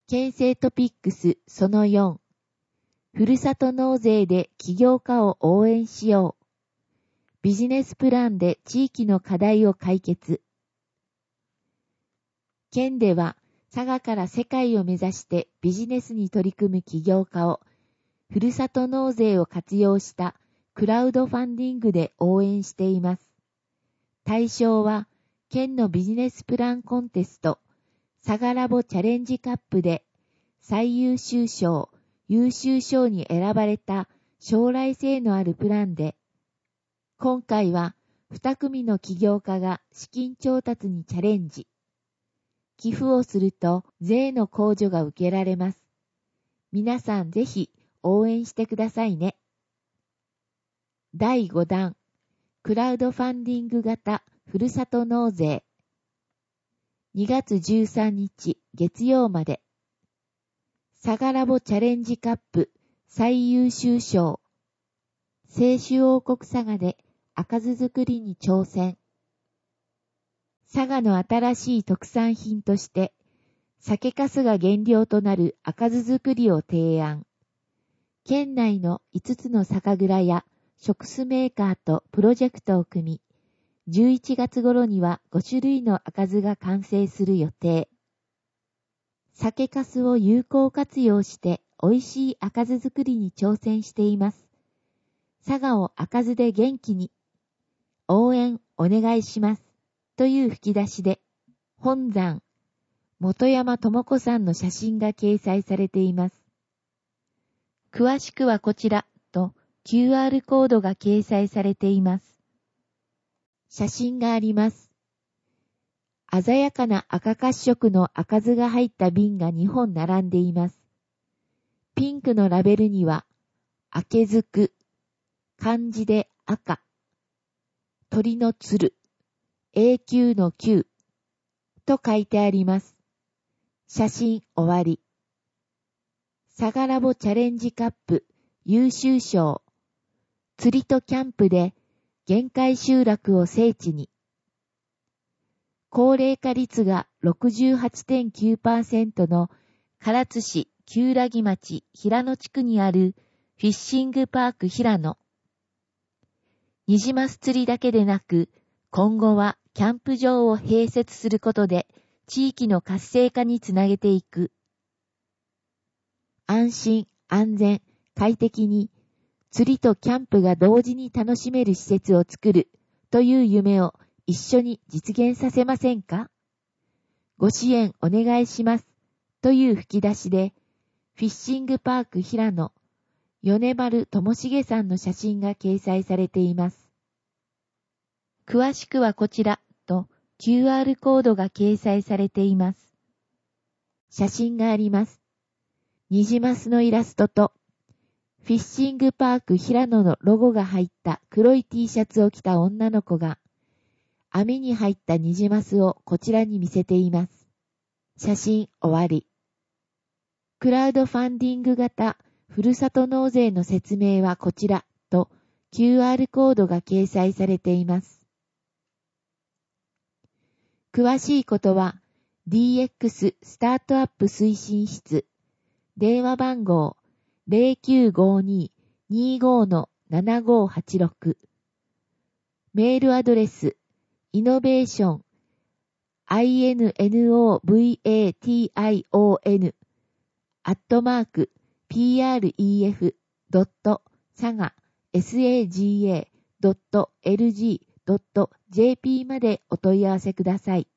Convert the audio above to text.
県政トピックスその4、ふるさと納税で起業家を応援しよう。ビジネスプランで地域の課題を解決。県では佐賀から世界を目指してビジネスに取り組む起業家をふるさと納税を活用したクラウドファンディングで応援しています。対象は県のビジネスプランコンテスト佐賀ラボチャレンジカップで最優秀賞、優秀賞に選ばれた将来性のあるプランで、今回は2組の起業家が資金調達にチャレンジ。寄付をすると税の控除が受けられます。皆さんぜひ応援してくださいね。第5弾、クラウドファンディング型ふるさと納税。2月13日月曜まで。佐賀ラボチャレンジカップ最優秀賞。清酒王国佐賀で赤酢作りに挑戦。佐賀の新しい特産品として、酒粕が原料となる赤酢作りを提案。県内の5つの酒蔵や食酢メーカーとプロジェクトを組み、11月頃には5種類の赤酢が完成する予定。酒粕を有効活用して美味しい赤酢作りに挑戦しています。佐賀を赤酢で元気に。応援お願いします。という吹き出しで、本山、本山智子さんの写真が掲載されています。詳しくはこちらと QR コードが掲載されています。写真があります。鮮やかな赤褐色の赤酢が入った瓶が2本並んでいます。ピンクのラベルには、明けづく、漢字で赤、鳥の鶴、永久の久と書いてあります。写真終わり。佐賀ラボチャレンジカップ優秀賞。釣りとキャンプで限界集落を聖地に。高齢化率が 68.9% の唐津市旧良木町平野地区にあるフィッシングパーク平野。ニジマス釣りだけでなく、今後はキャンプ場を併設することで地域の活性化につなげていく。安心、安全、快適に釣りとキャンプが同時に楽しめる施設を作るという夢を一緒に実現させませんか？ご支援お願いしますという吹き出しで、フィッシングパーク平野、米丸智重さんの写真が掲載されています。詳しくはこちらと QR コードが掲載されています。写真があります。ニジマスのイラストと、フィッシングパーク平野のロゴが入った黒い T シャツを着た女の子が、網に入ったニジマスをこちらに見せています。写真終わり。クラウドファンディング型ふるさと納税の説明はこちらと QR コードが掲載されています。詳しいことは DX スタートアップ推進室電話番号 0952-25-7586 メールアドレスinnovation innovation @pref.saga.lg.jp までお問い合わせください。